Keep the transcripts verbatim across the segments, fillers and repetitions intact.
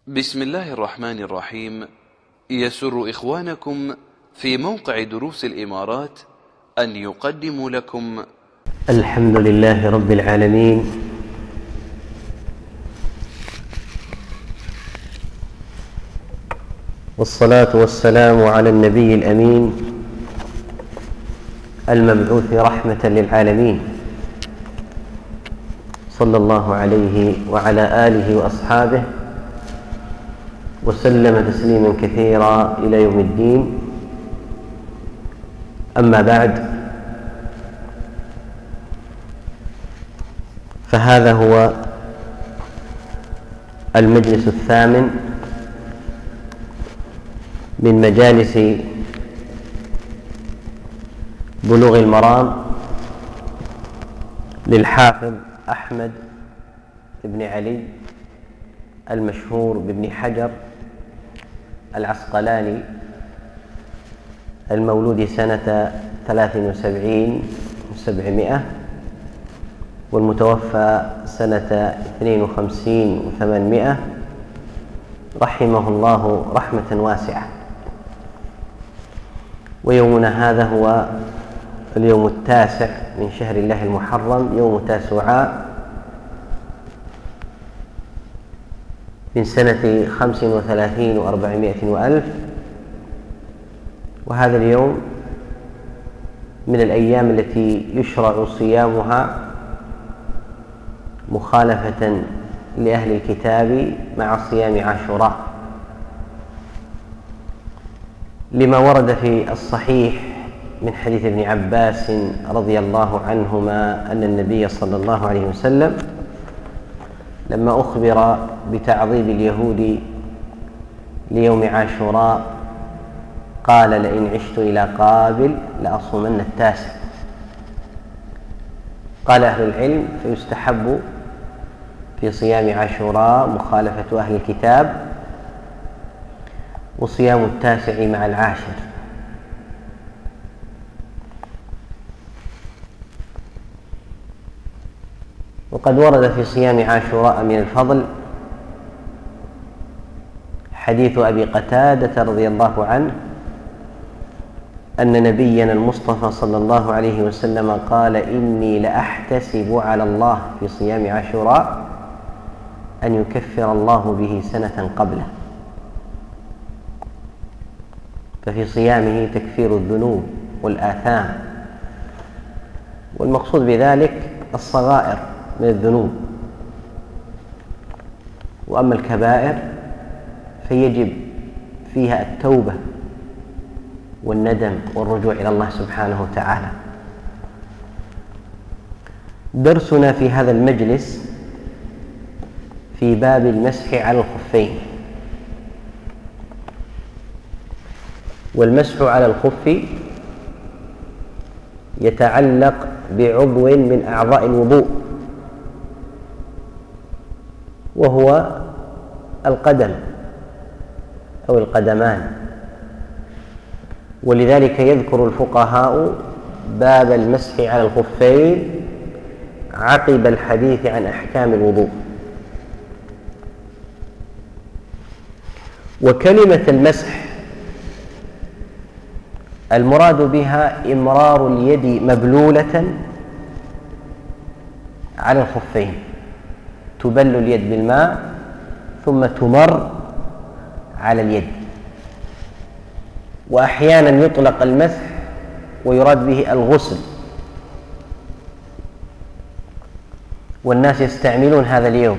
بسم الله الرحمن الرحيم. يسر إخوانكم في موقع دروس الإمارات أن يقدموا لكم الحمد لله رب العالمين، والصلاة والسلام على النبي الأمين المبعوث رحمة للعالمين، صلى الله عليه وعلى آله وأصحابه وسلم تسليما كثيرا إلى يوم الدين. أما بعد، فهذا هو المجلس الثامن من مجالس بلوغ المرام للحافظ أحمد بن علي المشهور بابن حجر العسقلاني، المولود سنة ثلاث وسبعين وسبعمائة، والمتوفى سنة اثنين وخمسين وثمانمائة، رحمه الله رحمة واسعة. ويومنا هذا هو اليوم التاسع من شهر الله المحرم، يوم تاسوعاء من سنة خمس وثلاثين وأربعمائة وألف. وهذا اليوم من الأيام التي يشرع صيامها مخالفة لأهل الكتاب مع صيام عاشوراء، لما ورد في الصحيح من حديث ابن عباس رضي الله عنهما أن النبي صلى الله عليه وسلم لما أخبر بتعظيم اليهود ليوم عاشوراء قال: لئن عشت إلى قابل لأصومن التاسع. قال أهل العلم: فيستحب في صيام عاشوراء مخالفة أهل الكتاب، وصيام التاسع مع العاشر. وقد ورد في صيام عاشوراء من الفضل حديث أبي قتادة رضي الله عنه أن نبينا المصطفى صلى الله عليه وسلم قال: إني لأحتسب على الله في صيام عاشوراء أن يكفر الله به سنة قبله. ففي صيامه تكفير الذنوب والآثام، والمقصود بذلك الصغائر من الذنوب، وأما الكبائر فيجب فيها التوبة والندم والرجوع إلى الله سبحانه وتعالى. درسنا في هذا المجلس في باب المسح على الخفين. والمسح على الخف يتعلق بعضو من أعضاء الوضوء، وهو القدم أو القدمان، ولذلك يذكر الفقهاء باب المسح على الخفين عقب الحديث عن أحكام الوضوء. وكلمة المسح المراد بها إمرار اليد مبلولة على الخفين، تبل اليد بالماء ثم تمر على اليد. وأحيانا يطلق المسح ويراد به الغسل، والناس يستعملون هذا اليوم.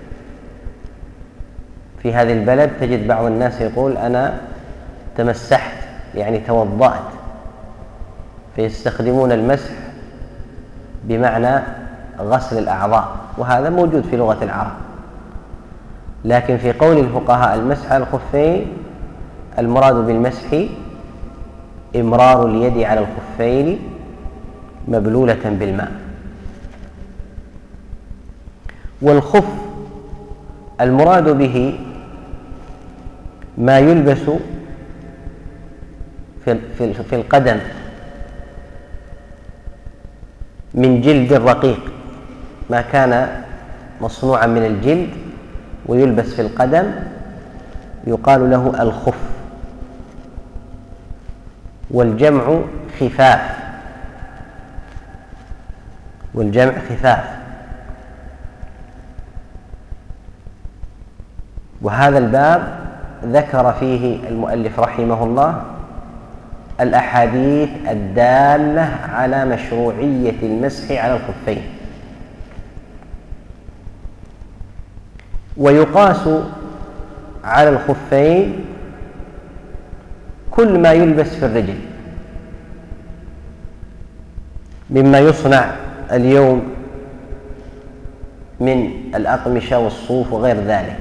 في هذه البلد تجد بعض الناس يقول: أنا تمسحت، يعني توضأت، فيستخدمون المسح بمعنى غسل الأعضاء، وهذا موجود في لغة العرب. لكن في قول الفقهاء المسح على الخفين المراد بالمسح إمرار اليد على الخفين مبلولة بالماء. والخف المراد به ما يلبس في القدم من جلد رقيق، ما كان مصنوعا من الجلد ويلبس في القدم يقال له الخف، والجمع خفاف، والجمع خفاف. وهذا الباب ذكر فيه المؤلف رحمه الله الأحاديث الدالة على مشروعية المسح على الخفين. ويقاس على الخفين كل ما يلبس في الرجل مما يصنع اليوم من الأقمشة والصوف وغير ذلك.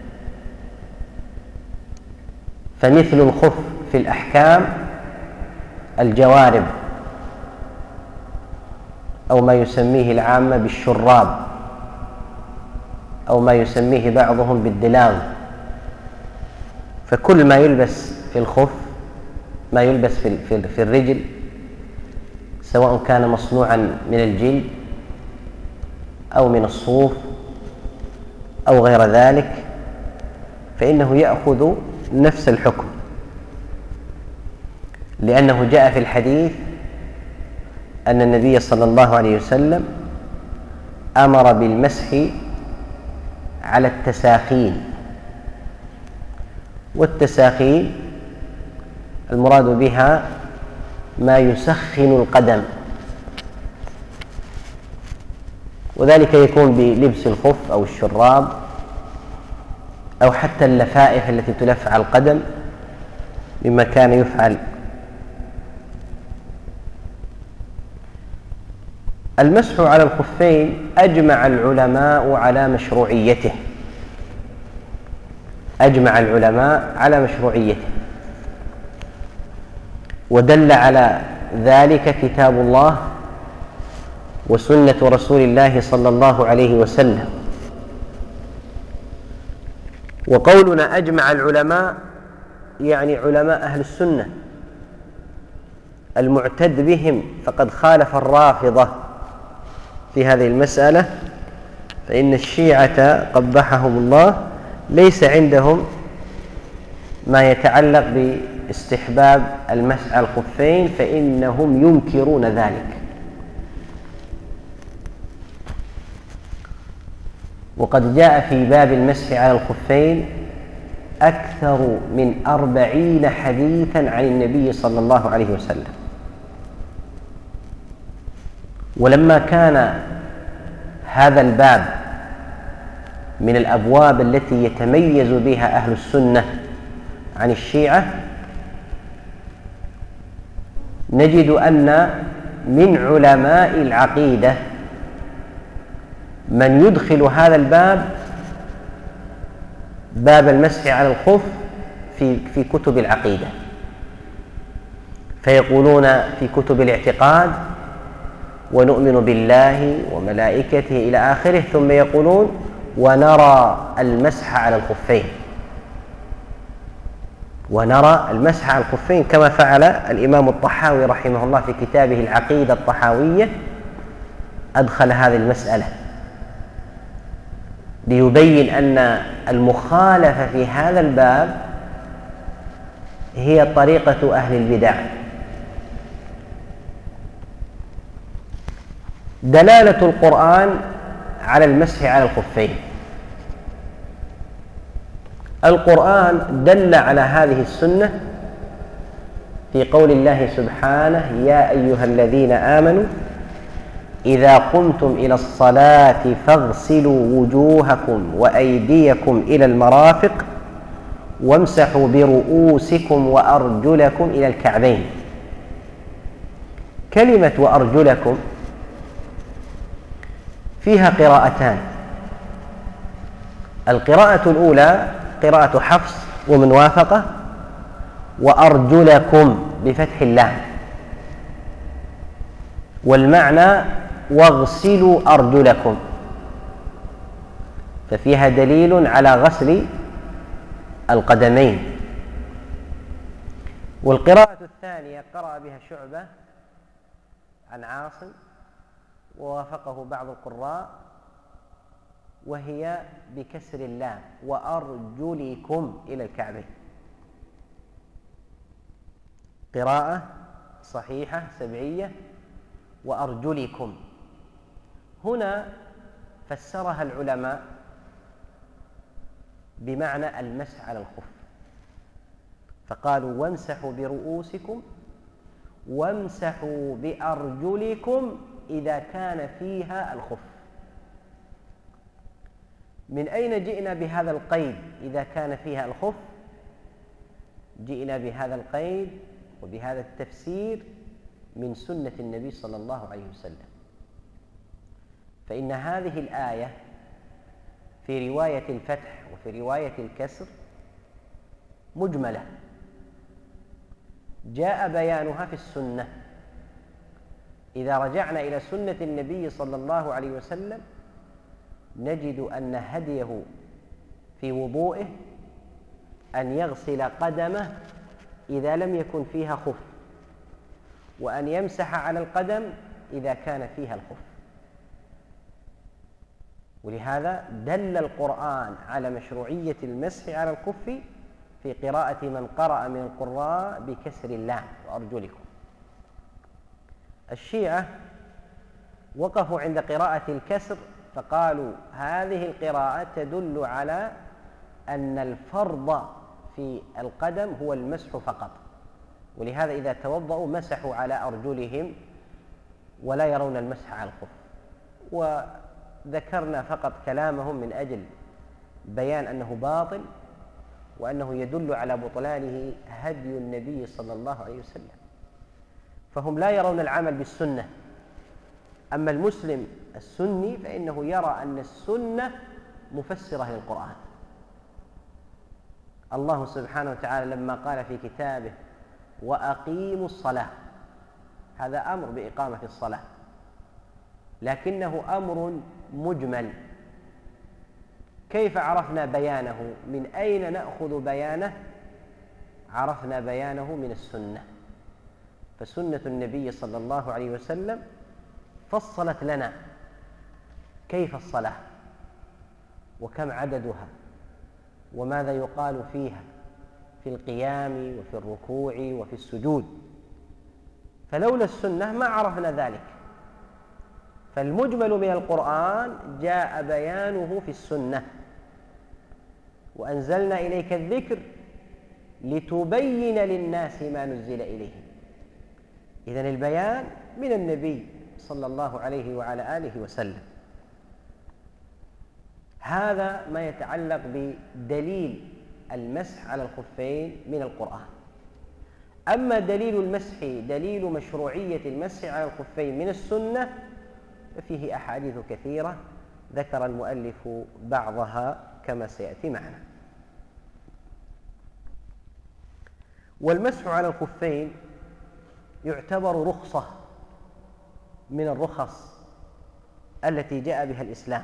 فمثل الخف في الأحكام الجوارب، أو ما يسميه العامة بالشراب، أو ما يسميه بعضهم بالدلاغ. فكل ما يلبس في الخف، ما يلبس في في الرجل، سواء كان مصنوعا من الجلد أو من الصوف أو غير ذلك، فإنه يأخذ نفس الحكم، لأنه جاء في الحديث أن النبي صلى الله عليه وسلم أمر بالمسح على التساخين. والتساخين المراد بها ما يسخن القدم، وذلك يكون بلبس الخف أو الشراب أو حتى اللفائف التي تلف على القدم مما كان يفعل. المسح على الخفين أجمع العلماء على مشروعيته، أجمع العلماء على مشروعيته، ودل على ذلك كتاب الله وسنة رسول الله صلى الله عليه وسلم. وقولنا أجمع العلماء يعني علماء أهل السنة المعتد بهم، فقد خالف الرافضة في هذه المسألة، فإن الشيعة قبحهم الله ليس عندهم ما يتعلق باستحباب المسح على الخفين، فإنهم ينكرون ذلك. وقد جاء في باب المسح على الخفين أكثر من أربعين حديثا عن النبي صلى الله عليه وسلم. ولما كان هذا الباب من الأبواب التي يتميز بها أهل السنة عن الشيعة، نجد أن من علماء العقيدة من يدخل هذا الباب، باب المسح على الخف، في في كتب العقيدة، فيقولون في كتب الاعتقاد ونؤمن بالله وملائكته إلى آخره، ثم يقولون ونرى المسح على الخفين، ونرى المسح على الخفين، كما فعل الإمام الطحاوي رحمه الله في كتابه العقيدة الطحاوية، أدخل هذه المسألة ليبين أن المخالفة في هذا الباب هي طريقة أهل البدع. دلالة القرآن على المسح على الخفين: القرآن دل على هذه السنة في قول الله سبحانه: يا أيها الذين آمنوا إذا قمتم إلى الصلاة فاغسلوا وجوهكم وأيديكم إلى المرافق وامسحوا برؤوسكم وأرجلكم إلى الكعبين. كلمة وأرجلكم فيها قراءتان: القراءة الأولى قراءة حفص ومن وافقه، وأرجلكم بفتح اللام، والمعنى واغسلوا أرجلكم، ففيها دليل على غسل القدمين. والقراءة الثانية قرأ بها شعبة عن عاصم ووافقه بعض القراء: وهي بكسر اللام، وأرجلكم إلى الكعبين. قراءة صحيحة سبعية، وأرجلكم. هنا فسرها العلماء بمعنى المسح على الخف، فقالوا وامسحوا برؤوسكم وامسحوا بأرجلكم إذا كان فيها الخف. من أين جئنا بهذا القيد إذا كان فيها الخف؟ جئنا بهذا القيد وبهذا التفسير من سنة النبي صلى الله عليه وسلم، فإن هذه الآية في رواية الفتح وفي رواية الكسر مجملة، جاء بيانها في السنة. إذا رجعنا إلى سنة النبي صلى الله عليه وسلم نجد أن هديه في وضوئه أن يغسل قدمه إذا لم يكن فيها خف، وأن يمسح على القدم إذا كان فيها الخف. ولهذا دل القرآن على مشروعية المسح على الخف في قراءة من قرأ من القراء بكسر اللام وأرجلكم. الشيعة وقفوا عند قراءة الكسر فقالوا هذه القراءة تدل على أن الفرض في القدم هو المسح فقط، ولهذا إذا توضأوا مسحوا على أرجلهم ولا يرون المسح على الخف. وذكرنا فقط كلامهم من أجل بيان أنه باطل، وأنه يدل على بطلانه هدي النبي صلى الله عليه وسلم، فهم لا يرون العمل بالسنة. أما المسلم السني فإنه يرى أن السنة مفسرة للقرآن. الله سبحانه وتعالى لما قال في كتابه وأقيموا الصلاة، هذا أمر بإقامة الصلاة، لكنه أمر مجمل. كيف عرفنا بيانه؟ من أين نأخذ بيانه؟ عرفنا بيانه من السنة. فسنة النبي صلى الله عليه وسلم فصلت لنا كيف الصلاة وكم عددها وماذا يقال فيها في القيام وفي الركوع وفي السجود، فلولا السنة ما عرفنا ذلك. فالمجمل من القرآن جاء بيانه في السنة، وأنزلنا إليك الذكر لتبين للناس ما نزل إليهم. إذن البيان من النبي صلى الله عليه وعلى آله وسلم. هذا ما يتعلق بدليل المسح على الخفين من القرآن. أما دليل المسح، دليل مشروعية المسح على الخفين من السنة، ففيه أحاديث كثيرة ذكر المؤلف بعضها كما سيأتي معنا. والمسح على الخفين يعتبر رخصة من الرخص التي جاء بها الإسلام،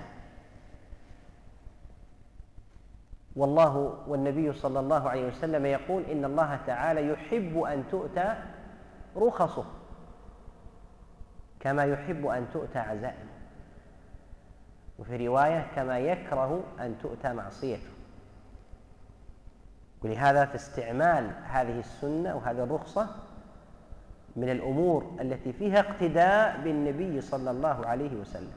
والله والنبي صلى الله عليه وسلم يقول إن الله تعالى يحب أن تؤتى رخصه كما يحب أن تؤتى عزائمه، وفي رواية كما يكره أن تؤتى معصيته. ولهذا فاستعمال هذه السنة وهذه الرخصة من الأمور التي فيها اقتداء بالنبي صلى الله عليه وسلم.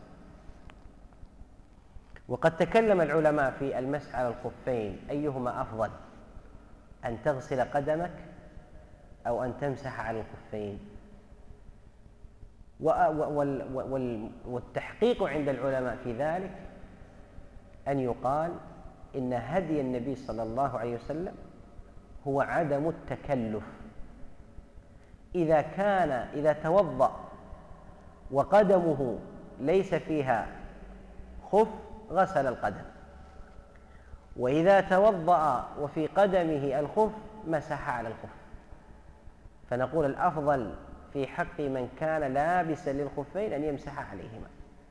وقد تكلم العلماء في المسح على الخفين أيهما أفضل، أن تغسل قدمك أو أن تمسح على الخفين. والتحقيق عند العلماء في ذلك أن يقال إن هدي النبي صلى الله عليه وسلم هو عدم التكلف. إذا كان إذا توضأ وقدمه ليس فيها خف غسل القدم، وإذا توضأ وفي قدمه الخف مسح على الخف. فنقول الأفضل في حق من كان لابسا للخفين أن يمسح عليهما.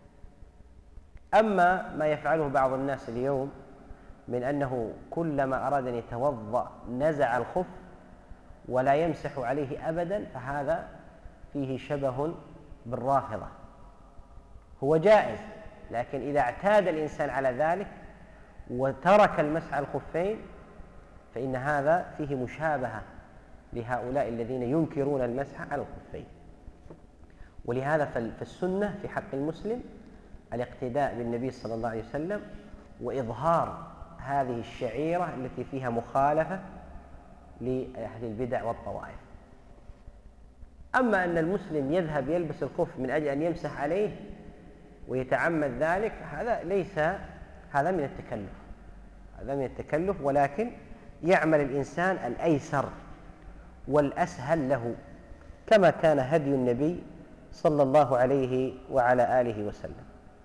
أما ما يفعله بعض الناس اليوم من أنه كلما أراد أن يتوضأ نزع الخف ولا يمسح عليه أبدا، فهذا فيه شبه بالرافضة. هو جائز لكن إذا اعتاد الإنسان على ذلك وترك المسح على الخفين فإن هذا فيه مشابهة لهؤلاء الذين ينكرون المسح على الخفين. ولهذا فالسنة في حق المسلم الاقتداء بالنبي صلى الله عليه وسلم وإظهار هذه الشعيرة التي فيها مخالفة لأهل البدع والطوائف. أما أن المسلم يذهب يلبس الخف من أجل أن يمسح عليه ويتعمد ذلك، هذا ليس هذا من التكلف هذا من التكلف ولكن يعمل الإنسان الأيسر والأسهل له، كما كان هدي النبي صلى الله عليه وعلى آله وسلم.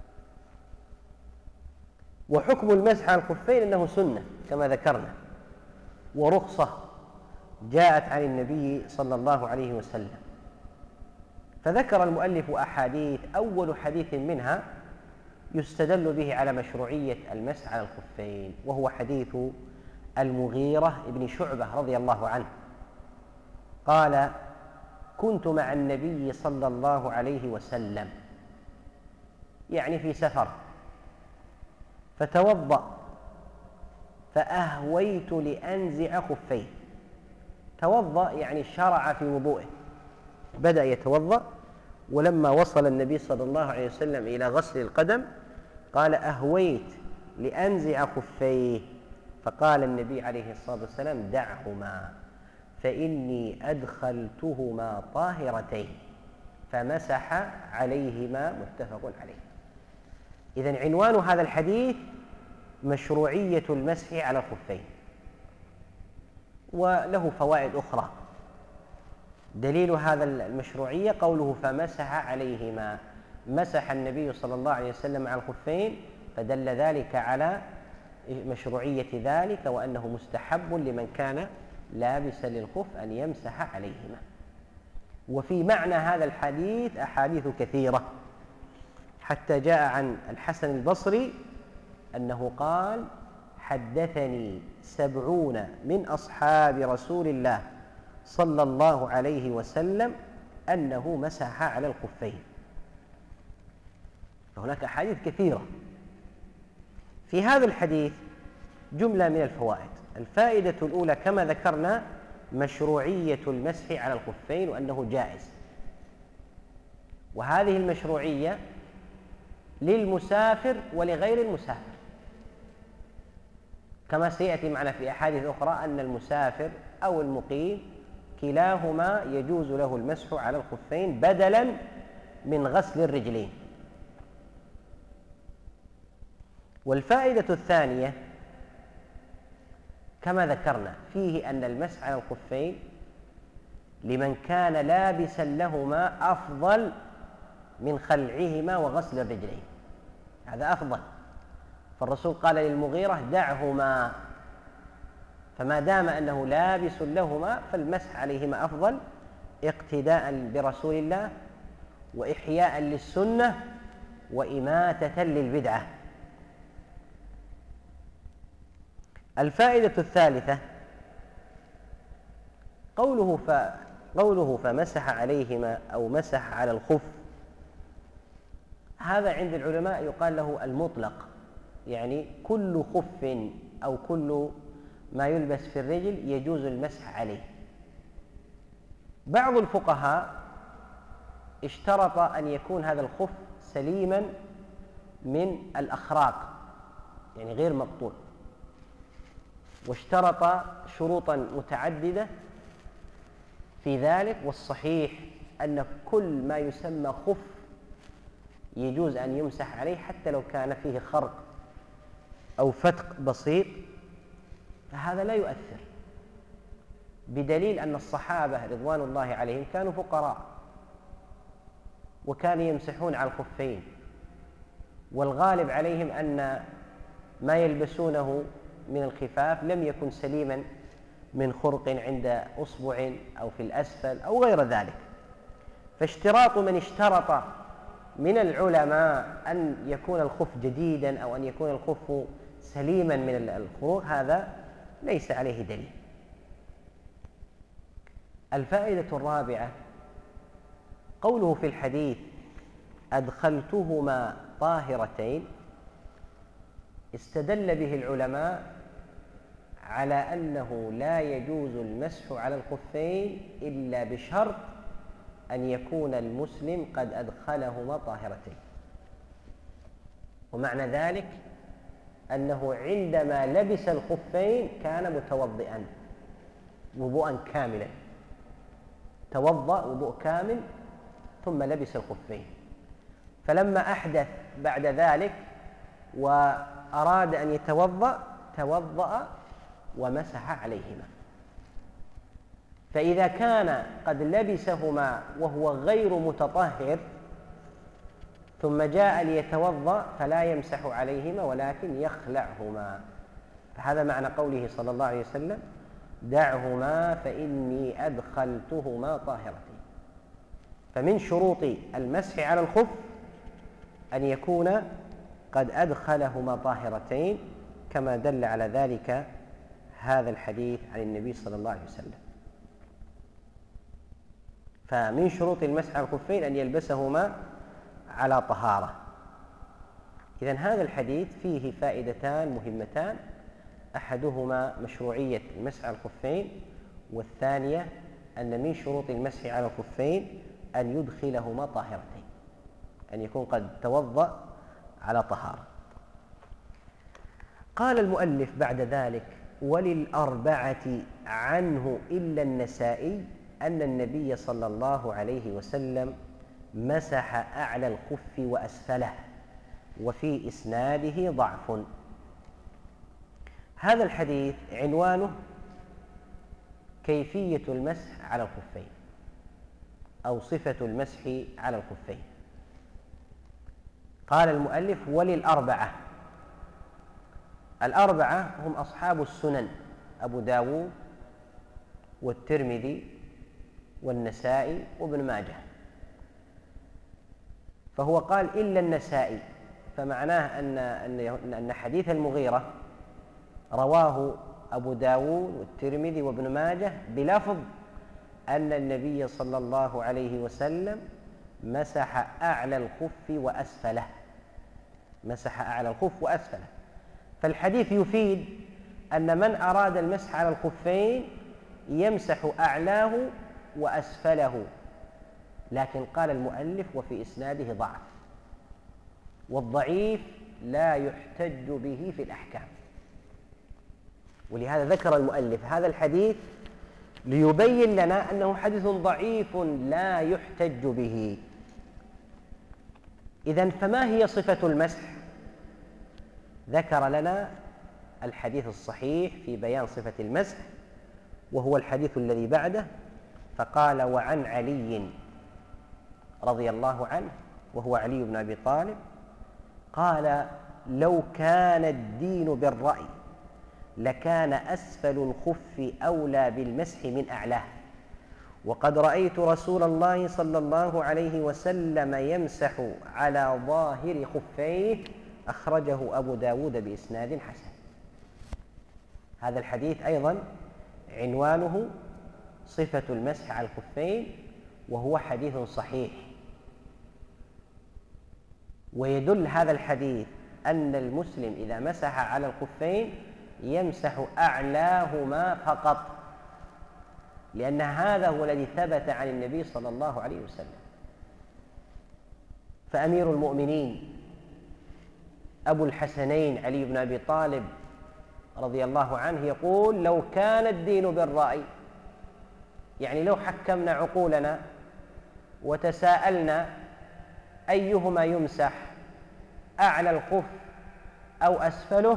وحكم المسح على الخفين أنه سنة كما ذكرنا، ورخصة جاءت عن النبي صلى الله عليه وسلم. فذكر المؤلف أحاديث، أول حديث منها يستدل به على مشروعية المسح على الخفين، وهو حديث المغيرة بن شعبة رضي الله عنه قال: كنت مع النبي صلى الله عليه وسلم، يعني في سفر، فتوضأ فأهويت لأنزع خفيه. توضأ يعني شرع في وضوئه، بدأ يتوضأ، ولما وصل النبي صلى الله عليه وسلم إلى غسل القدم قال: أهويت لأنزع خفيه، فقال النبي عليه الصلاة والسلام: دعهما فإني أدخلتهما طاهرتين، فمسح عليهما، متفق عليه. إذن عنوان هذا الحديث مشروعية المسح على الخفين، وله فوائد أخرى. دليل هذا المشروعية قوله فمسح عليهما، مسح النبي صلى الله عليه وسلم على الخفين، فدل ذلك على مشروعية ذلك وأنه مستحب لمن كان لابسا للخف أن يمسح عليهما. وفي معنى هذا الحديث أحاديث كثيرة، حتى جاء عن الحسن البصري أنه قال: حدثني سبعون من أصحاب رسول الله صلى الله عليه وسلم أنه مسح على الخفين. فهناك أحاديث كثيرة. في هذا الحديث جملة من الفوائد. الفائدة الأولى كما ذكرنا مشروعية المسح على الخفين وأنه جائز، وهذه المشروعية للمسافر ولغير المسافر، كما سيأتي معنا في أحاديث أخرى أن المسافر أو المقيم كلاهما يجوز له المسح على الخفين بدلا من غسل الرجلين. والفائدة الثانية كما ذكرنا فيه أن المسح على الخفين لمن كان لابسا لهما أفضل من خلعهما وغسل الرجلين، هذا أفضل. فالرسول قال للمغيرة: دعهما، فما دام أنه لابس لهما فالمسح عليهما أفضل، اقتداء برسول الله وإحياء للسنة وإماتة للبدعة. الفائدة الثالثة قوله ف... قوله فمسح عليهما أو مسح على الخف، هذا عند العلماء يقال له المطلق، يعني كل خف أو كل ما يلبس في الرجل يجوز المسح عليه. بعض الفقهاء اشترط أن يكون هذا الخف سليما من الأخراق، يعني غير مقطوع، واشترط شروطا متعددة في ذلك. والصحيح أن كل ما يسمى خف يجوز أن يمسح عليه حتى لو كان فيه خرق أو فتق بسيط، فهذا لا يؤثر، بدليل أن الصحابة رضوان الله عليهم كانوا فقراء وكانوا يمسحون على الخفين، والغالب عليهم أن ما يلبسونه من الخفاف لم يكن سليما من خرق عند أصبع أو في الأسفل أو غير ذلك. فاشتراط من اشترط من العلماء أن يكون الخف جديدا أو أن يكون الخف سليما من الخروق هذا ليس عليه دليل. الفائدة الرابعة قوله في الحديث: أدخلتهما طاهرتين استدل به العلماء على أنه لا يجوز المسح على الخفين إلا بشرط أن يكون المسلم قد أدخلهما طاهرتين. ومعنى ذلك أنه عندما لبس الخفين كان متوضئا وضوءا كاملا، توضأ وضوء كامل ثم لبس الخفين، فلما أحدث بعد ذلك وأراد أن يتوضأ توضأ ومسح عليهما. فإذا كان قد لبسهما وهو غير متطهر ثم جاء ليتوضأ فلا يمسح عليهما ولكن يخلعهما. فهذا معنى قوله صلى الله عليه وسلم: دعهما فإني أدخلتهما طاهرتين. فمن شروط المسح على الخف أن يكون قد أدخلهما طاهرتين، كما دل على ذلك هذا الحديث عن النبي صلى الله عليه وسلم. فمن شروط المسح على الخفين أن يلبسهما على طهارة. إذن هذا الحديث فيه فائدتان مهمتان: أحدهما مشروعية المسح على الخفين، والثانية أن من شروط المسح على الخفين أن يدخلهما طاهرتين، أن يكون قد توضأ على طهارة. قال المؤلف بعد ذلك: وللأربعة عنه إلا النسائي أن النبي صلى الله عليه وسلم مسح أعلى الخف وأسفله، وفي إسناده ضعف. هذا الحديث عنوانه كيفية المسح على الخفين أو صفة المسح على الخفين. قال المؤلف: وللأربعة. الأربعة هم أصحاب السنن: أبو داود والترمذي والنسائي وابن ماجه. فهو قال إلا النسائي، فمعناه أن أن حديث المغيرة رواه أبو داود والترمذي وابن ماجه بلفظ أن النبي صلى الله عليه وسلم مسح أعلى الخف وأسفله، مسح أعلى الخف وأسفله. فالحديث يفيد أن من أراد المسح على الخفين يمسح أعلاه وأسفله. لكن قال المؤلف: وفي إسناده ضعف، والضعيف لا يحتج به في الأحكام. ولهذا ذكر المؤلف هذا الحديث ليبين لنا أنه حديث ضعيف لا يحتج به. إذن فما هي صفة المسح؟ ذكر لنا الحديث الصحيح في بيان صفة المسح، وهو الحديث الذي بعده، فقال: وعن علي رضي الله عنه، وهو علي بن أبي طالب، قال: لو كان الدين بالرأي لكان أسفل الخف أولى بالمسح من أعلاه، وقد رأيت رسول الله صلى الله عليه وسلم يمسح على ظاهر خفيه، أخرجه أبو داود بإسناد حسن. هذا الحديث أيضا عنوانه صفة المسح على الخفين، وهو حديث صحيح. ويدل هذا الحديث أن المسلم إذا مسح على الخفين يمسح أعلاهما فقط، لأن هذا هو الذي ثبت عن النبي صلى الله عليه وسلم. فأمير المؤمنين أبو الحسنين علي بن أبي طالب رضي الله عنه يقول: لو كان الدين بالرأي، يعني لو حكمنا عقولنا وتساءلنا أيهما يمسح، أعلى الخف أو أسفله،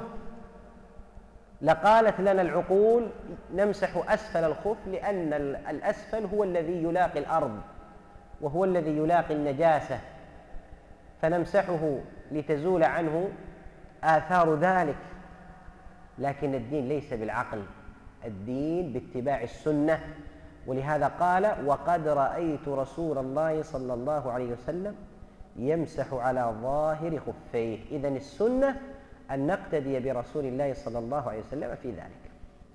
لقالت لنا العقول نمسح أسفل الخف، لأن الأسفل هو الذي يلاقي الأرض وهو الذي يلاقي النجاسة، فنمسحه لتزول عنه آثار ذلك. لكن الدين ليس بالعقل، الدين باتباع السنة. ولهذا قال: وقد رأيت رسول الله صلى الله عليه وسلم يمسح على ظاهر خفيه. إذن السنة أن نقتدي برسول الله صلى الله عليه وسلم في ذلك.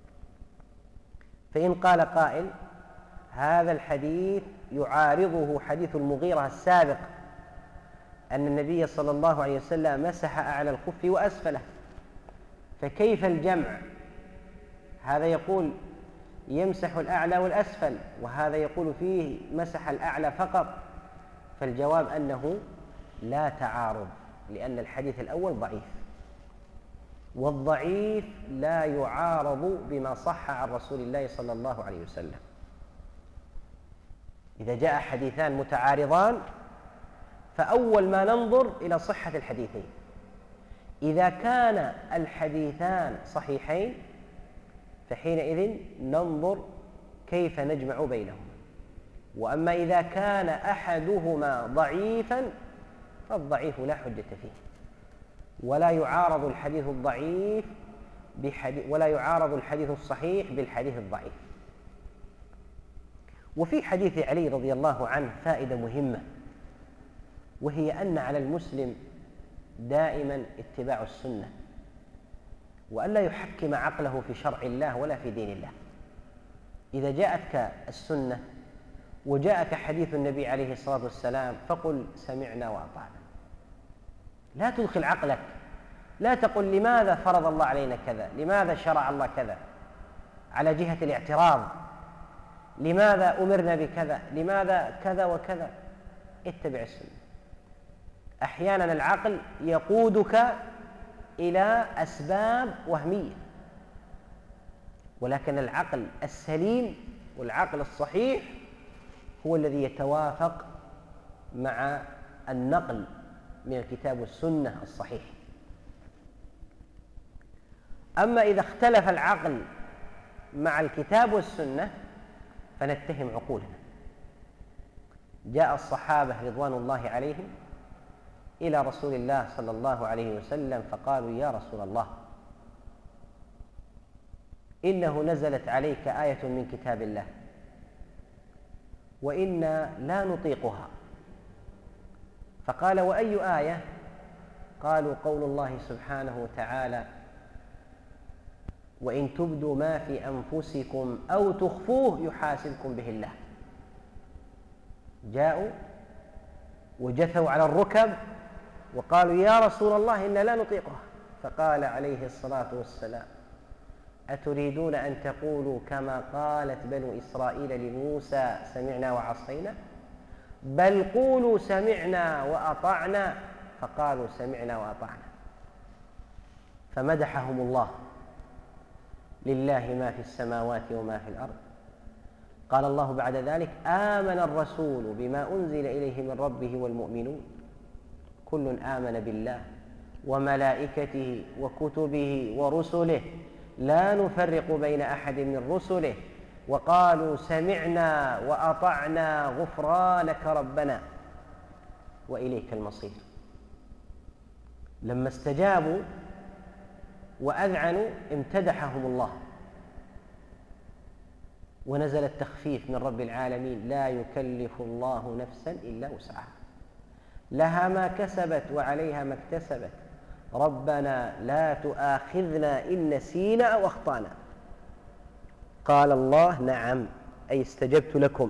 فإن قال قائل: هذا الحديث يعارضه حديث المغيرة السابق أن النبي صلى الله عليه وسلم مسح أعلى الخف وأسفله، فكيف الجمع؟ هذا يقول يمسح الأعلى والأسفل، وهذا يقول فيه مسح الأعلى فقط. فالجواب أنه لا تعارض، لأن الحديث الأول ضعيف، والضعيف لا يعارض بما صح عن رسول الله صلى الله عليه وسلم. إذا جاء حديثان متعارضان فأول ما ننظر إلى صحة الحديثين. إذا كان الحديثان صحيحين فحينئذ ننظر كيف نجمع بينهما، وأما إذا كان أحدهما ضعيفا فالضعيف لا حجة فيه، ولا يعارض الحديث الضعيف بحديث ولا يعارض الحديث الصحيح بالحديث الضعيف. وفي حديث علي رضي الله عنه فائدة مهمة، وهي أن على المسلم دائما اتباع السنة، وألا يحكم عقله في شرع الله ولا في دين الله. إذا جاءتك السنة وجاءك حديث النبي عليه الصلاة والسلام فقل سمعنا وأطعنا، لا تدخل عقلك، لا تقل لماذا فرض الله علينا كذا، لماذا شرع الله كذا على جهة الاعتراض، لماذا أمرنا بكذا، لماذا كذا وكذا. اتبع السنة. أحيانا العقل يقودك إلى أسباب وهمية، ولكن العقل السليم والعقل الصحيح هو الذي يتوافق مع النقل من الكتاب والسنة الصحيح. أما إذا اختلف العقل مع الكتاب والسنة فنتهم عقولنا. جاء الصحابة رضوان الله عليهم إلى رسول الله صلى الله عليه وسلم فقالوا يا رسول الله إنه نزلت عليك آية من كتاب الله وإنا لا نطيقها. فقال وأي آية؟ قالوا قول الله سبحانه وتعالى وإن تبدوا ما في أنفسكم أو تخفوه يحاسبكم به الله. جاءوا وجثوا على الركب وقالوا يا رسول الله إنا لا نطيقها. فقال عليه الصلاة والسلام أتريدون أن تقولوا كما قالت بنو إسرائيل لموسى سمعنا وعصينا؟ بل قولوا سمعنا وأطعنا. فقالوا سمعنا وأطعنا، فمدحهم الله لله ما في السماوات وما في الأرض. قال الله بعد ذلك آمن الرسول بما أنزل إليه من ربه والمؤمنون كل آمن بالله وملائكته وكتبه ورسله لا نفرق بين أحد من رسله وقالوا سمعنا وأطعنا غفرانك ربنا وإليك المصير. لما استجابوا وأذعنوا امتدحهم الله، ونزل التخفيف من رب العالمين لا يكلف الله نفسا إلا وسعها لها ما كسبت وعليها ما اكتسبت ربنا لا تؤاخذنا إن نسينا أو أخطأنا. قال الله نعم أي استجبت لكم.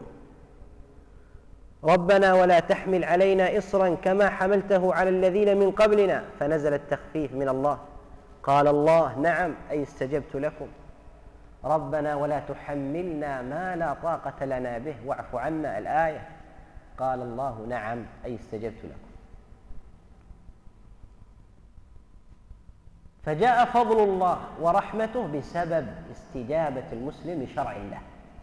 ربنا ولا تحمل علينا إصرا كما حملته على الذين من قبلنا. فنزل التخفيف من الله. قال الله نعم أي استجبت لكم. ربنا ولا تحملنا ما لا طاقة لنا به واعف عنا الآية. قال الله نعم أي استجبت لكم. فجاء فضل الله ورحمته بسبب استجابة المسلم لشرع الله.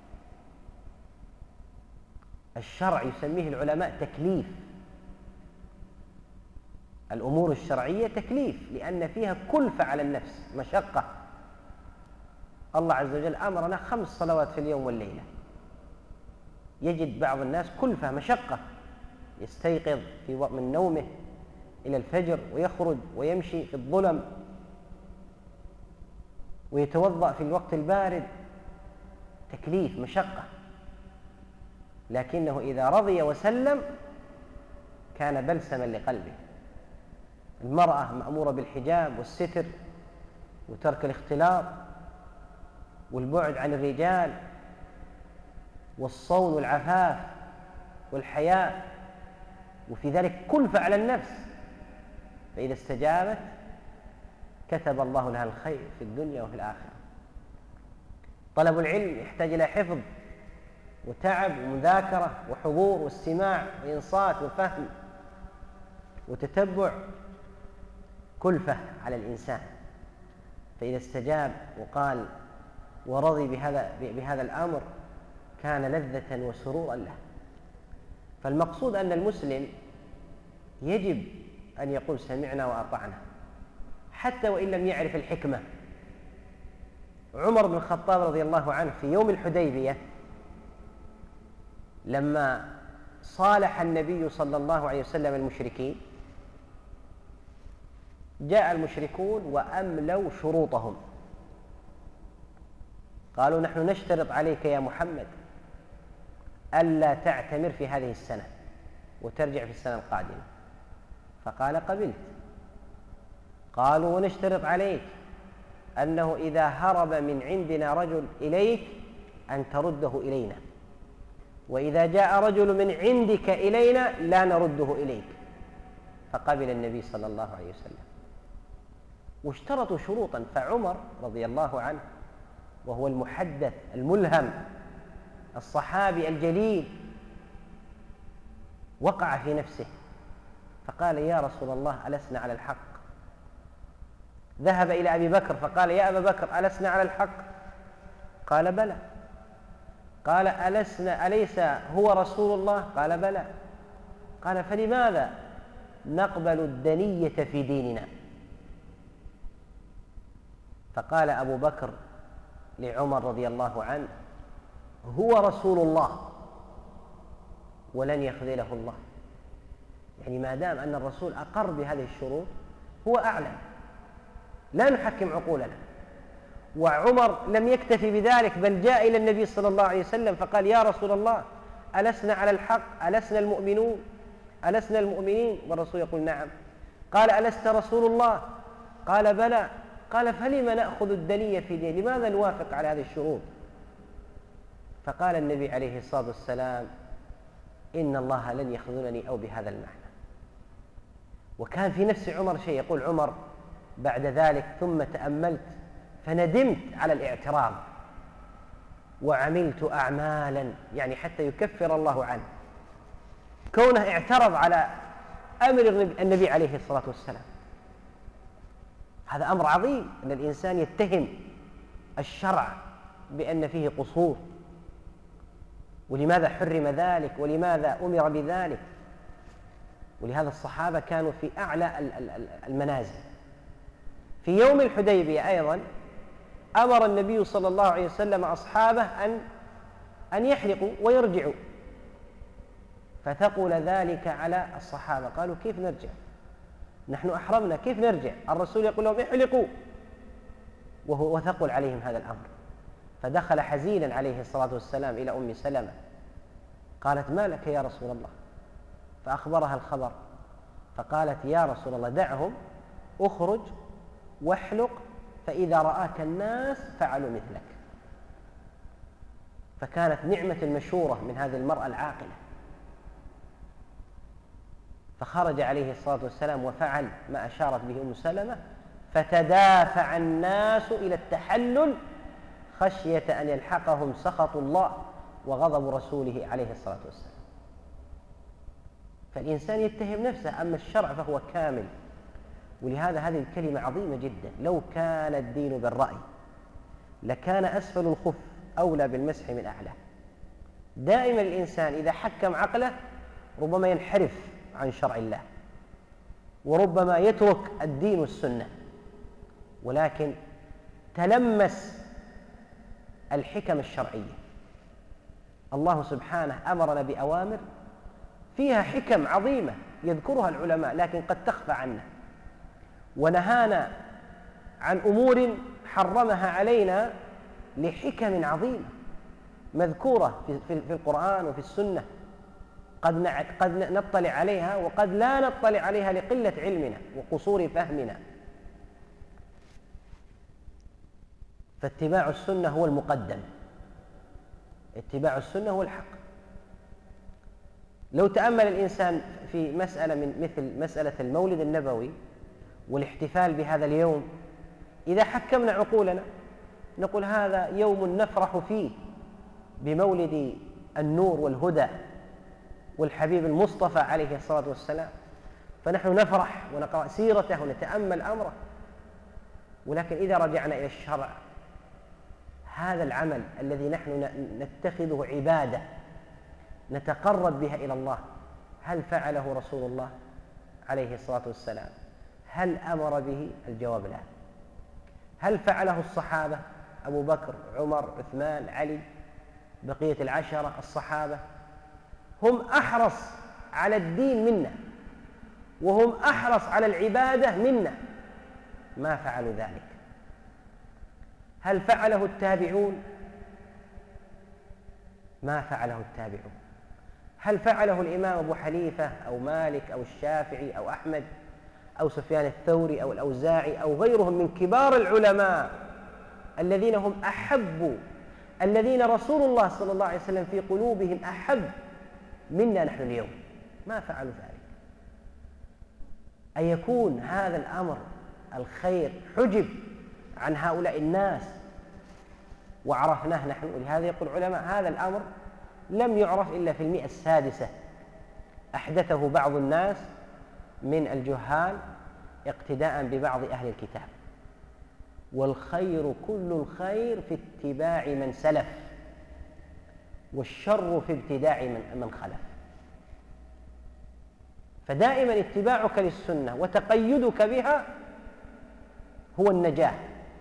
الشرع يسميه العلماء تكليف. الأمور الشرعية تكليف لأن فيها كلفة على النفس، مشقة. الله عز وجل أمرنا خمس صلوات في اليوم والليلة، يجد بعض الناس كلفة مشقة، يستيقظ في من نومه إلى الفجر ويخرج ويمشي في الظلم ويتوضأ في الوقت البارد، تكليف مشقة. لكنه إذا رضي وسلم كان بلسما لقلبه. المرأة مأمورة بالحجاب والستر وترك الاختلاط والبعد عن الرجال والصون والعفاف والحياء، وفي ذلك كلفة على النفس، فإذا استجابت كتب الله لها الخير في الدنيا وفي الآخرة. طلب العلم يحتاج إلى حفظ وتعب ومذاكرة وحضور واستماع وإنصات وفهم وتتبع، كلفة على الإنسان. فإذا استجاب وقال ورضي بهذا, بهذا الأمر كان لذة وسرورا له. فالمقصود أن المسلم يجب أن يقول سمعنا وأطعنا حتى وإن لم يعرف الحكمة. عمر بن الخطاب رضي الله عنه في يوم الحديبية لما صالح النبي صلى الله عليه وسلم المشركين، جاء المشركون وأملوا شروطهم، قالوا نحن نشترط عليك يا محمد ألا تعتمر في هذه السنة وترجع في السنة القادمة. فقال قبلت. قالوا ونشترط عليك أنه إذا هرب من عندنا رجل إليك أن ترده إلينا، وإذا جاء رجل من عندك إلينا لا نرده إليك. فقبل النبي صلى الله عليه وسلم واشترطوا شروطا. فعمر رضي الله عنه وهو المحدث الملهم الصحابي الجليل وقع في نفسه فقال يا رسول الله ألسنا على الحق؟ ذهب إلى أبي بكر فقال يا أبا بكر ألسنا على الحق؟ قال بلى. قال ألسنا أليس هو رسول الله؟ قال بلى. قال فلماذا نقبل الدنية في ديننا؟ فقال أبو بكر لعمر رضي الله عنه هو رسول الله ولن يخذله الله. يعني ما دام أن الرسول أقر بهذه الشروط هو أعلم، لا نحكم عقولنا. وعمر لم يكتفي بذلك بل جاء إلى النبي صلى الله عليه وسلم فقال يا رسول الله ألسنا على الحق؟ ألسنا المؤمنون؟ ألسنا المؤمنين؟ والرسول يقول نعم. قال ألست رسول الله؟ قال بلى. قال فلما نأخذ الدنية في دين؟ لماذا نوافق على هذه الشروط؟ فقال النبي عليه الصلاة والسلام إن الله لن يخذلني أو بهذا المعنى. وكان في نفس عمر شيء، يقول عمر بعد ذلك ثم تأملت فندمت على الاعتراض وعملت أعمالا، يعني حتى يكفر الله عنه كونه اعترض على أمر النبي عليه الصلاة والسلام. هذا أمر عظيم أن الإنسان يتهم الشرع بأن فيه قصور، ولماذا حرم ذلك ولماذا أمر بذلك. ولهذا الصحابة كانوا في أعلى المنازل. في يوم الحديبية أيضا أمر النبي صلى الله عليه وسلم أصحابه أن أن يحرقوا ويرجعوا، فثقل ذلك على الصحابة. قالوا كيف نرجع؟ نحن أحرمنا، كيف نرجع؟ الرسول يقول لهم احلقوا، وهو وثقل عليهم هذا الأمر. فدخل حزينا عليه الصلاة والسلام إلى أم سلمة قالت ما لك يا رسول الله؟ فأخبرها الخبر فقالت يا رسول الله دعهم، أخرج واحلق فإذا رآك الناس فعلوا مثلك. فكانت نعمة المشورة من هذه المرأة العاقلة. فخرج عليه الصلاة والسلام وفعل ما أشارت به أم سلمة، فتدافع الناس إلى التحلل خشية أن يلحقهم سخط الله وغضب رسوله عليه الصلاة والسلام. فالإنسان يتهم نفسه، أما الشرع فهو كامل. ولهذا هذه الكلمة عظيمة جدا. لو كان الدين بالرأي لكان أسفل الخف أولى بالمسح من أعلى. دائما الإنسان إذا حكم عقله ربما ينحرف عن شرع الله وربما يترك الدين والسنة، ولكن تلمس الحكم الشرعية. الله سبحانه أمرنا بأوامر فيها حكم عظيمة يذكرها العلماء لكن قد تخفى عنا، ونهانا عن أمور حرمها علينا لحكم عظيمة مذكورة في, في القرآن وفي السنة، قد, قد نطلع عليها وقد لا نطلع عليها لقلة علمنا وقصور فهمنا. فاتباع السنة هو المقدم، اتباع السنة هو الحق. لو تأمل الإنسان في مسألة من مثل مسألة المولد النبوي والاحتفال بهذا اليوم، إذا حكمنا عقولنا نقول هذا يوم نفرح فيه بمولد النور والهدى والحبيب المصطفى عليه الصلاة والسلام، فنحن نفرح ونقرأ سيرته ونتأمل أمره. ولكن إذا رجعنا إلى الشرع، هذا العمل الذي نحن نتخذه عبادة نتقرب بها إلى الله، هل فعله رسول الله عليه الصلاة والسلام؟ هل أمر به؟ الجواب لا. هل فعله الصحابة أبو بكر، عمر، عثمان، علي، بقية العشرة الصحابة؟ هم أحرص على الدين منا، وهم أحرص على العبادة منا، ما فعلوا ذلك. هل فعله التابعون؟ ما فعله التابعون. هل فعله الإمام أبو حنيفة أو مالك أو الشافعي أو أحمد أو سفيان الثوري أو الأوزاعي أو غيرهم من كبار العلماء الذين هم أحب، الذين رسول الله صلى الله عليه وسلم في قلوبهم أحب منا نحن اليوم؟ ما فعلوا ذلك. أن يكون هذا الأمر الخير حجب عن هؤلاء الناس وعرفناه نحن، ولهذا يقول العلماء هذا الأمر لم يعرف إلا في المئة السادسة، أحدثه بعض الناس من الجهال اقتداء ببعض أهل الكتاب. والخير كل الخير في اتباع من سلف، والشر في ابتداع من, من خلف. فدائما اتباعك للسنة وتقيدك بها هو النجاة.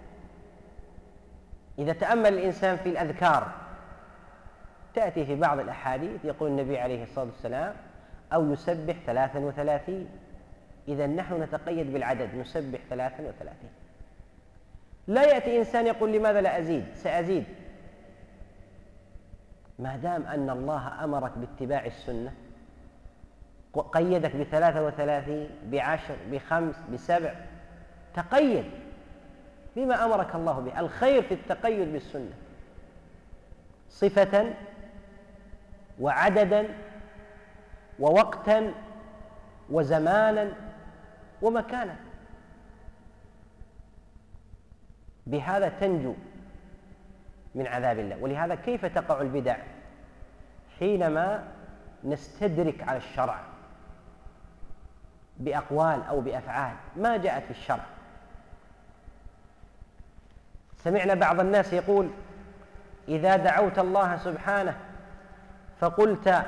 إذا تأمل الإنسان في الأذكار، تأتي في بعض الأحاديث يقول النبي عليه الصلاة والسلام أو يسبح ثلاثا وثلاثين. إذا نحن نتقيد بالعدد، نسبح ثلاثا وثلاثين. لا يأتي إنسان يقول لماذا لا أزيد؟ سأزيد. ما دام أن الله أمرك باتباع السنة، قيدك بثلاثة وثلاثين، بعشر، بخمس، بسبع، تقيد بما أمرك الله به. الخير في التقيد بالسنة صفة وعددا ووقتا وزمانا ومكانا. بهذا تنجو من عذاب الله. ولهذا كيف تقع البدع؟ حينما نستدرك على الشرع بأقوال أو بأفعال ما جاءت في الشرع. سمعنا بعض الناس يقول إذا دعوت الله سبحانه فقلت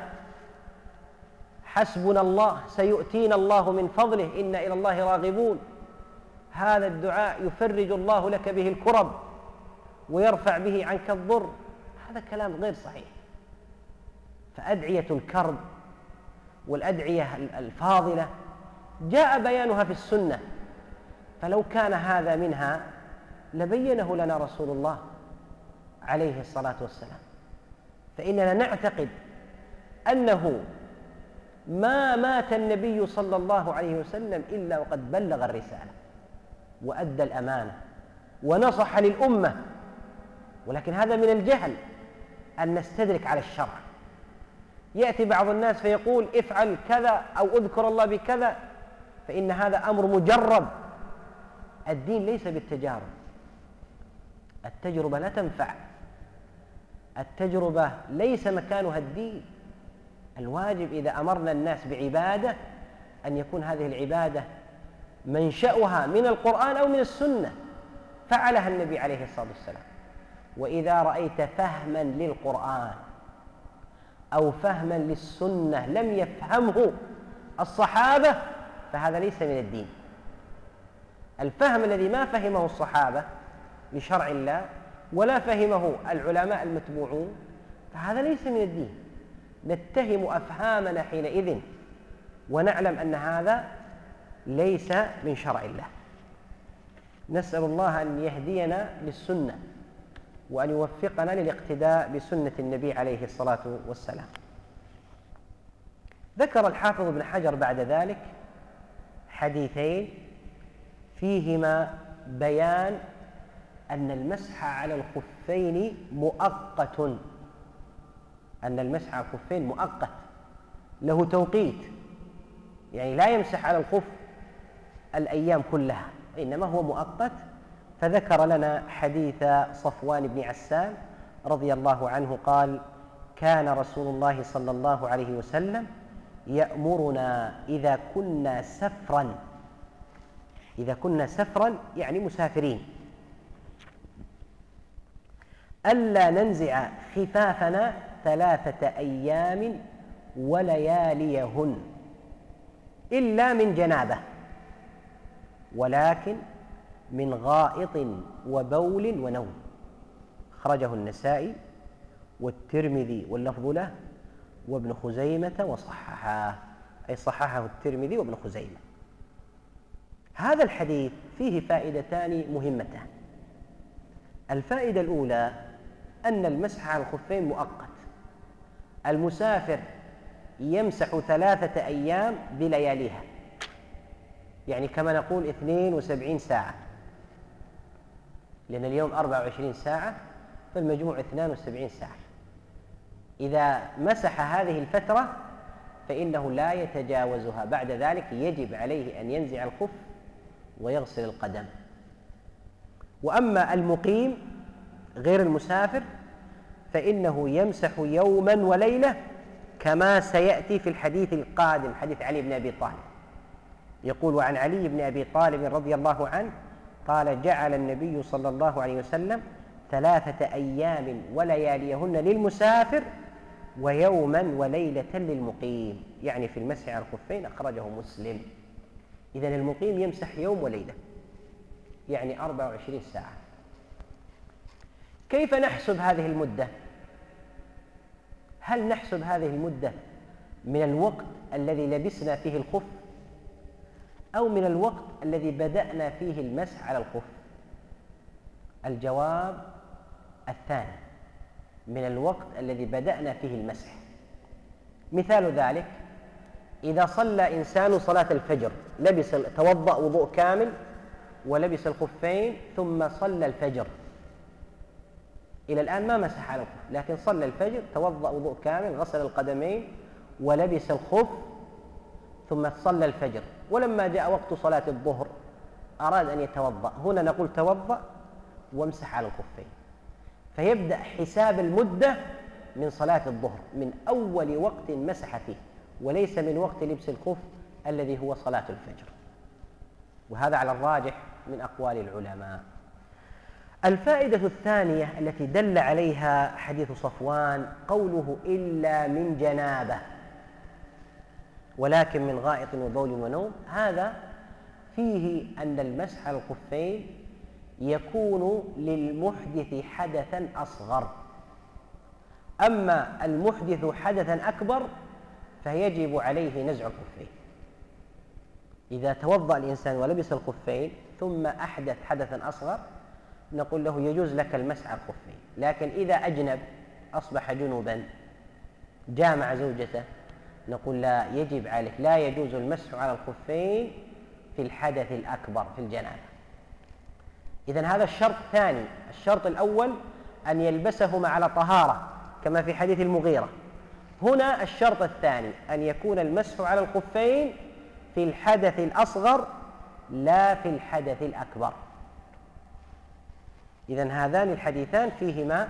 حسبنا الله سيؤتينا الله من فضله إنا إلى الله راغبون، هذا الدعاء يفرج الله لك به الكرب ويرفع به عنك الضر. هذا كلام غير صحيح. فأدعية الكرب والأدعية الفاضلة جاء بيانها في السنة، فلو كان هذا منها لبينه لنا رسول الله عليه الصلاة والسلام. فإننا نعتقد أنه ما مات النبي صلى الله عليه وسلم إلا وقد بلغ الرسالة وأدى الأمانة ونصح للأمة. ولكن هذا من الجهل أن نستدرك على الشرع. يأتي بعض الناس فيقول افعل كذا أو اذكر الله بكذا، فإن هذا أمر مجرب. الدين ليس بالتجارب، التجربة لا تنفع، التجربة ليس مكانها الدين. الواجب إذا أمرنا الناس بعبادة أن يكون هذه العبادة منشأها من القرآن أو من السنة، فعلها النبي عليه الصلاة والسلام. وإذا رأيت فهما للقرآن أو فهما للسنة لم يفهمه الصحابة فهذا ليس من الدين. الفهم الذي ما فهمه الصحابة لشرع الله ولا فهمه العلماء المتبوعون فهذا ليس من الدين. نتهم أفهامنا حينئذ ونعلم أن هذا ليس من شرع الله. نسأل الله أن يهدينا للسنة وأن يوفقنا للاقتداء بسنة النبي عليه الصلاة والسلام. ذكر الحافظ ابن حجر بعد ذلك حديثين فيهما بيان أن المسح على الخفين مؤقت، أن المسح على الخفين مؤقت، له توقيت، يعني لا يمسح على الخف الأيام كلها، إنما هو مؤقت. فذكر لنا حديث صفوان بن عسال رضي الله عنه قال: كان رسول الله صلى الله عليه وسلم يأمرنا إذا كنا سفرا، إذا كنا سفرا يعني مسافرين، ألا ننزع خفافنا ثلاثة أيام ولياليهن إلا من جنابة، ولكن من غائط وبول ونوم. خرجه النسائي والترمذي واللفظ له وابن خزيمة وصححه، أي صححه الترمذي وابن خزيمة. هذا الحديث فيه فائدتان مهمتان. الفائدة الأولى أن المسح على الخفين مؤقت، المسافر يمسح ثلاثة أيام بلياليها، يعني كما نقول اثنين وسبعين ساعة، لأن اليوم أربعة وعشرين ساعة فالمجموع اثنان وسبعين ساعة. إذا مسح هذه الفترة فإنه لا يتجاوزها، بعد ذلك يجب عليه أن ينزع الخف ويغسل القدم. وأما المقيم غير المسافر فإنه يمسح يوما وليلة، كما سيأتي في الحديث القادم، حديث علي بن أبي طالب. يقول: وعن علي بن أبي طالب رضي الله عنه قال: جعل النبي صلى الله عليه وسلم ثلاثة أيام ولياليهن للمسافر ويوما وليلة للمقيم، يعني في المسح على الخفين. أخرجه مسلم. إذن المقيم يمسح يوم وليلة، يعني أربع وعشرين ساعة. كيف نحسب هذه المدة؟ هل نحسب هذه المدة من الوقت الذي لبسنا فيه الخف، أو من الوقت الذي بدأنا فيه المسح على الخف؟ الجواب الثاني، من الوقت الذي بدأنا فيه المسح. مثال ذلك: إذا صلى إنسان صلاة الفجر، لبس توضأ وضوء كامل ولبس الخفين ثم صلى الفجر، إلى الآن ما مسح على الخف، لكن صلى الفجر، توضأ وضوء كامل، غسل القدمين ولبس الخف ثم صلى الفجر، ولما جاء وقت صلاة الظهر أراد أن يتوضأ، هنا نقول توضأ وامسح على الخفين. فيبدأ حساب المدة من صلاة الظهر، من أول وقت مسح فيه، وليس من وقت لبس الخف الذي هو صلاة الفجر. وهذا على الراجح من أقوال العلماء. الفائدة الثانية التي دل عليها حديث صفوان قوله: إلا من جنابة، ولكن من غائط وبول ونوم. هذا فيه أن المسح على الخفين يكون للمحدث حدثا أصغر، أما المحدث حدثا أكبر فيجب عليه نزع الخفين. إذا توضأ الإنسان ولبس الخفين ثم أحدث حدثا أصغر نقول له يجوز لك المسح على الخفين، لكن إذا أجنب أصبح جنوبا جامع زوجته نقول لا، يجب عليك، لا يجوز المسح على الخفين في الحدث الأكبر في الجنابة. إذن هذا الشرط ثاني. الشرط الأول أن يلبسهما على طهارة كما في حديث المغيرة. هنا الشرط الثاني أن يكون المسح على الخفين في الحدث الأصغر لا في الحدث الأكبر. إذن هذان الحديثان فيهما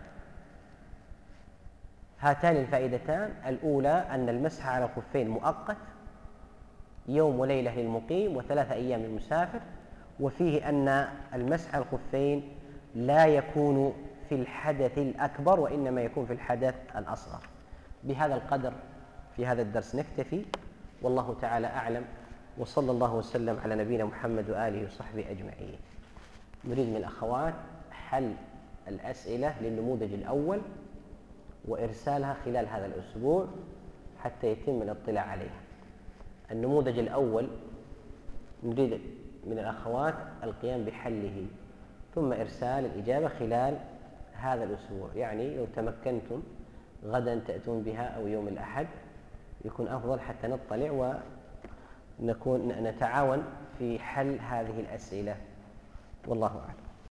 هاتان الفائدتان: الأولى أن المسح على الخفين مؤقت، يوم وليلة للمقيم وثلاثة أيام للمسافر، وفيه أن المسح على الخفين لا يكون في الحدث الأكبر وإنما يكون في الحدث الأصغر. بهذا القدر في هذا الدرس نكتفي، والله تعالى أعلم، وصلى الله وسلم على نبينا محمد وآله وصحبه أجمعين. نريد من الأخوات حل الأسئلة للنموذج الأول وإرسالها خلال هذا الأسبوع حتى يتم الاطلاع عليها. النموذج الأول نريد من الأخوات القيام بحله ثم إرسال الإجابة خلال هذا الأسبوع، يعني لو تمكنتم غدا تأتون بها أو يوم الأحد يكون أفضل حتى نطلع ونكون نتعاون في حل هذه الأسئلة، والله أعلم.